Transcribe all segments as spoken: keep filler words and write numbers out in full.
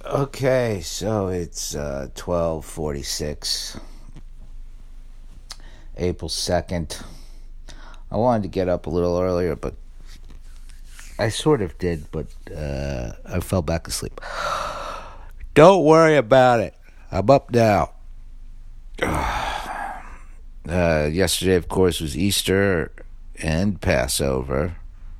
Okay, so it's uh, twelve forty-six, April second. I wanted to get up a little earlier, but I sort of did, but uh, I fell back asleep. Don't worry about it. I'm up now. Uh, yesterday, of course, was Easter and Passover.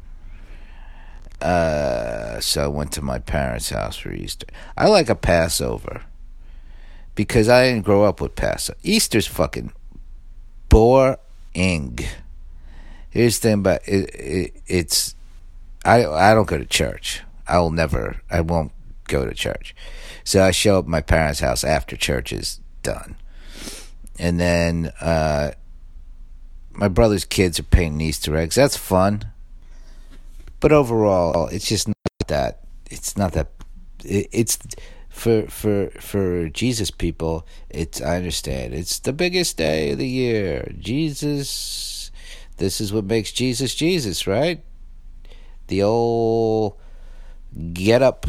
Uh, so I went to my parents' house for Easter. I like a Passover because I didn't grow up with Passover. Easter's fucking boring. Here's the thing about it, it it's I I don't go to church. I will never. I won't go to church. So I show up at my parents' house after church is done, and then uh, my brother's kids are painting Easter eggs. That's fun. But overall, it's just not that. It's not that. It, it's for for for Jesus people. It's I understand. It's the biggest day of the year. Jesus. This is what makes Jesus Jesus, right? The old get up.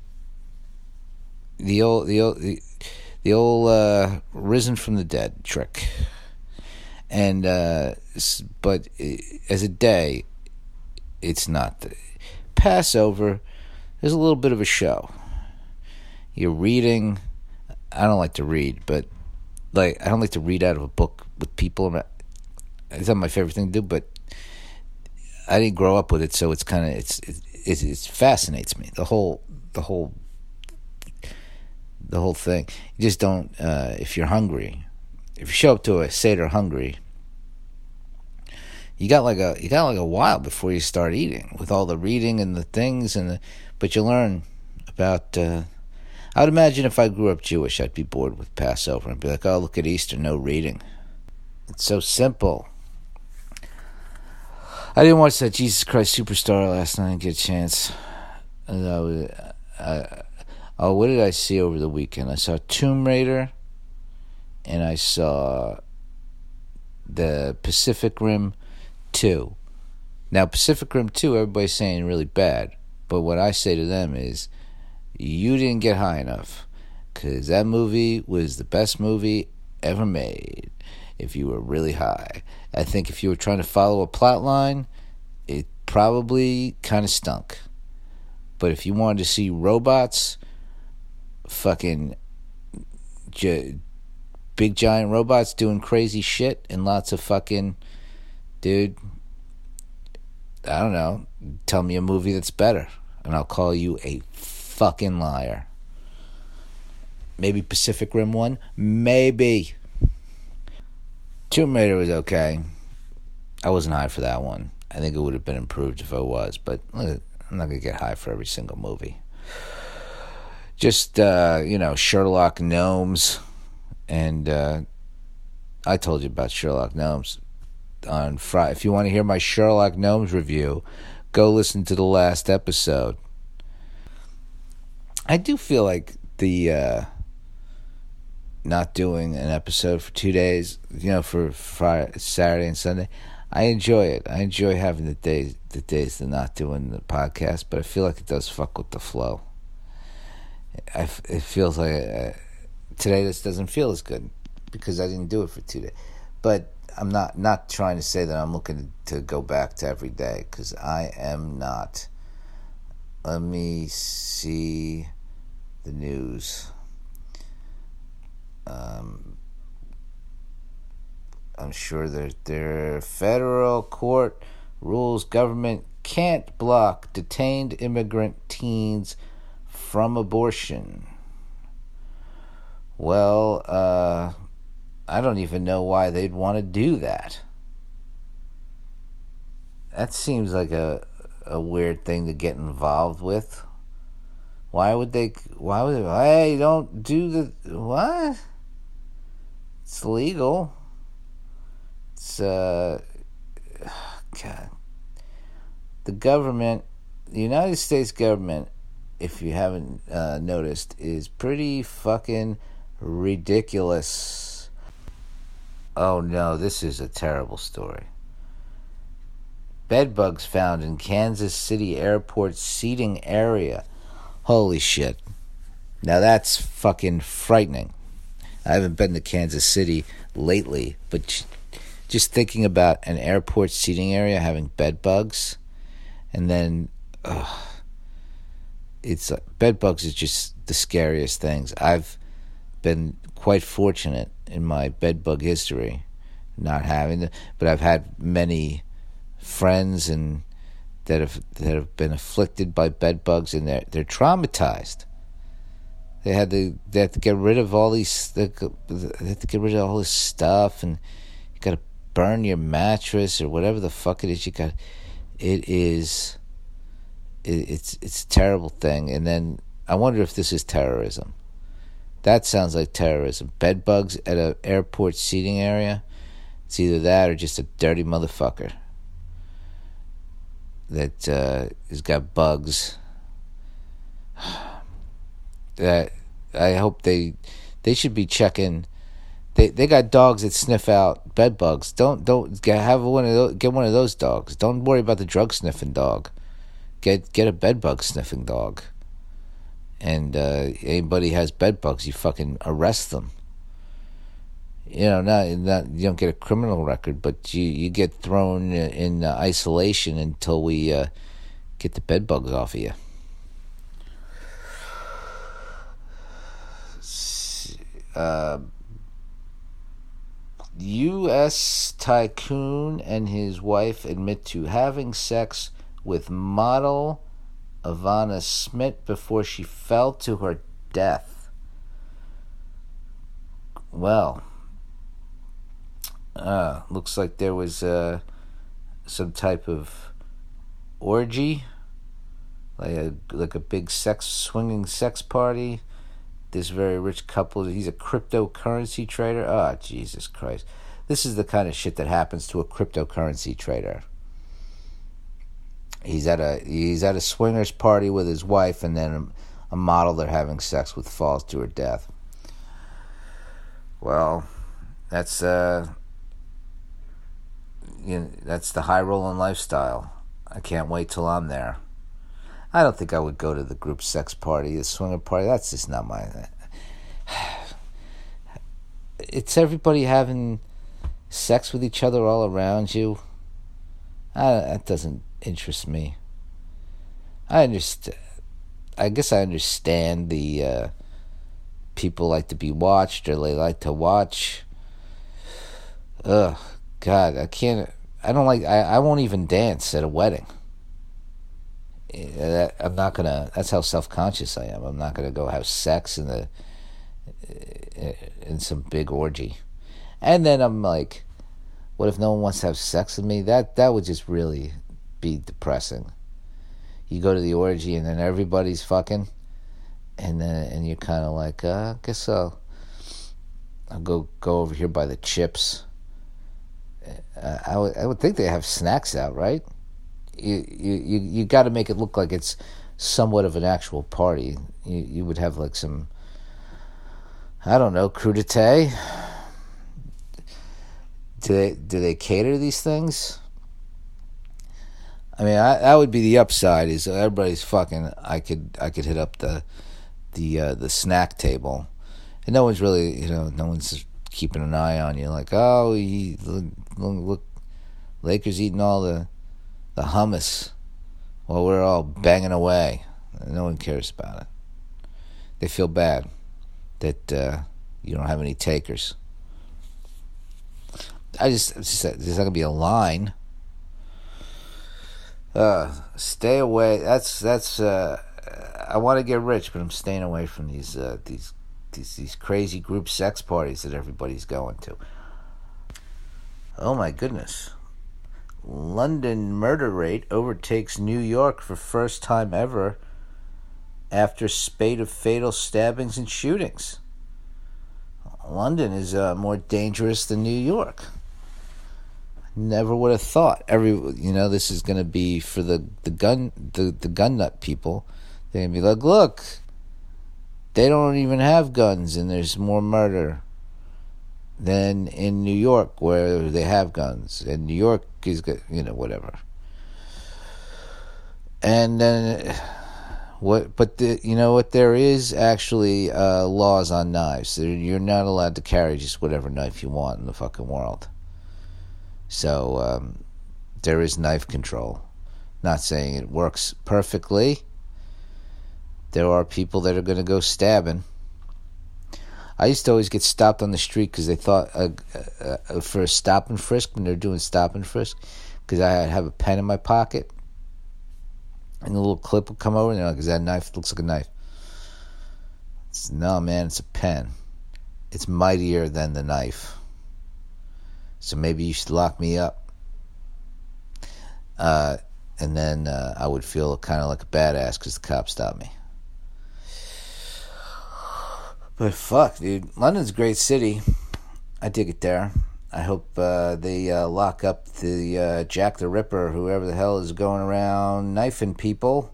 The old the old the, the old uh, risen from the dead trick. And uh, but as a day. It's not. The, Passover is a little bit of a show. You're reading. I don't like to read, but like I don't like to read out of a book with people. It's not my favorite thing to do, but I didn't grow up with it, so it's kind of it's it, it it fascinates me. The whole the whole the whole thing. You just don't. Uh, if you're hungry, if you show up to a Seder hungry. You got like a you got like a while before you start eating with all the reading and the things and the, but you learn about. Uh, I would imagine if I grew up Jewish, I'd be bored with Passover and be like, "Oh, look at Easter, no reading." It's so simple. I didn't watch that Jesus Christ Superstar last night. I didn't get a chance. And I was, I, oh, what did I see over the weekend? I saw Tomb Raider, and I saw the Pacific Rim. Two. Now, Pacific Rim two, everybody's saying really bad. But what I say to them is, you didn't get high enough. Because that movie was the best movie ever made if you were really high. I think if you were trying to follow a plot line, it probably kind of stunk. But if you wanted to see robots, fucking j- big giant robots doing crazy shit and lots of fucking... Dude, I don't know. Tell me a movie that's better, and I'll call you a fucking liar. Maybe Pacific Rim one? Maybe. Tomb Raider was okay. I wasn't high for that one. I think it would have been improved if I was, but I'm not going to get high for every single movie. Just, uh, you know, Sherlock Gnomes, and uh, I told you about Sherlock Gnomes. On Friday, if you want to hear my Sherlock Gnomes review, go listen to the last episode. I do feel like the uh, not doing an episode for two days, you know, for Friday, Saturday and Sunday. I enjoy it. I enjoy having the days, the days to not doing the podcast, but I feel like it does fuck with the flow. I, it feels like uh, today this doesn't feel as good because I didn't do it for two days, but. I'm not, not trying to say that I'm looking to go back to every day, because I am not. Let me see the news. Um, I'm sure their their federal court rules government can't block detained immigrant teens from abortion. Well, uh... I don't even know why they'd want to do that. That seems like a a weird thing to get involved with. Why would they? Why would they? Hey, don't do the what? It's legal. It's uh, God. The government, the United States government, if you haven't uh, noticed, is pretty fucking ridiculous. Oh no, this is a terrible story. Bedbugs found in Kansas City airport seating area. Holy shit. Now that's fucking frightening. I haven't been to Kansas City lately, but just thinking about an airport seating area having bed bugs, and then uh, it's uh, bed bugs is just the scariest things. I've been quite fortunate in my bed bug history, not having them, but I've had many friends and that have that have been afflicted by bed bugs, and they're they're traumatized. They had to they had to get rid of all these they had to get rid of all this stuff, and you got to burn your mattress or whatever the fuck it is. You got it is it, it's it's a terrible thing. And then I wonder if this is terrorism. That sounds like terrorism. Bed bugs at an airport seating area. It's either that or just a dirty motherfucker that uh, has got bugs. That I hope they they should be checking. They they got dogs that sniff out bed bugs. Don't don't get have one of those, get one of those dogs. Don't worry about the drug sniffing dog. Get get a bed bug sniffing dog. And uh, anybody has bed bugs, you fucking arrest them. You know, not, not you don't get a criminal record, but you, you get thrown in uh, isolation until we uh, get the bed bugs off of you. Uh, U S tycoon and his wife admit to having sex with model Ivana Smith before she fell to her death. Well, uh, looks like there was uh, some type of orgy, like a like a big sex swinging sex party. This very rich couple, he's a cryptocurrency trader. Oh, Jesus Christ. This is the kind of shit that happens to a cryptocurrency trader. He's at a he's at a swingers party with his wife, and then a, a model they're having sex with falls to her death. Well, that's uh, you know, that's the high rolling lifestyle. I can't wait till I'm there. I don't think I would go to the group sex party, the swinger party. That's just not my. It's everybody having sex with each other all around you. I, that doesn't interest me. I understand. I guess I understand the uh, people like to be watched, or they like to watch. Ugh, God, I can't. I don't like. I, I won't even dance at a wedding. I'm not gonna. That's how self-conscious I am. I'm not gonna go have sex in the in some big orgy, and then I'm like, what if no one wants to have sex with me? That that would just really be depressing. You go to the orgy and then everybody's fucking, and then and you're kind of like, uh, I guess I'll I'll go go over here by the chips. Uh, I would I would think they have snacks out, right? You you you got to make it look like it's somewhat of an actual party. You you would have like some, I don't know, crudité. Do they do they cater these things? I mean, I, that would be the upside. Is everybody's fucking. I could I could hit up the the uh, the snack table, and no one's really, you know, no one's keeping an eye on you. Like, oh, he, look, look, Lakers eating all the. The hummus, while we're all banging away. No one cares about it. They feel bad that uh, you don't have any takers. I just, just there's not gonna be a line. Uh, stay away. That's that's. Uh, I want to get rich, but I'm staying away from these uh, these these these crazy group sex parties that everybody's going to. Oh my goodness. London murder rate overtakes New York for first time ever after spate of fatal stabbings and shootings. London is uh, more dangerous than New York. Never would have thought. Every you know, this is going to be for the, the gun the, the gun nut people. They're going to be like, look, they don't even have guns, and there's more murder than in New York, where they have guns. And New York is good, you know, whatever. And then, What? But the, you know what? There is actually uh, laws on knives. There, you're not allowed to carry just whatever knife you want in the fucking world. So um, there is knife control. Not saying it works perfectly. There are people that are going to go stabbing. I used to always get stopped on the street because they thought uh, uh, uh, for a stop and frisk when they're doing stop and frisk, because I have a pen in my pocket. And the little clip would come over, and they're like, "Is that a knife? It looks like a knife." It's, no, man, it's a pen. It's mightier than the knife. So maybe you should lock me up. Uh, and then uh, I would feel kind of like a badass because the cop stopped me. But fuck, dude. London's a great city. I dig it there. I hope uh, they uh, lock up the uh, Jack the Ripper, whoever the hell is going around knifing people.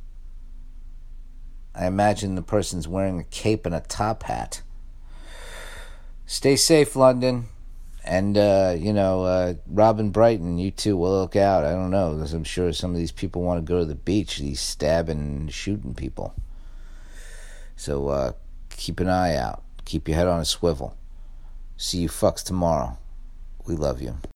I imagine the person's wearing a cape and a top hat. Stay safe, London. And, uh, you know, uh, Robin Brighton, you too, will look out. I don't know, because I'm sure some of these people want to go to the beach, these stabbing and shooting people. So uh, keep an eye out. Keep your head on a swivel. See you fucks tomorrow. We love you.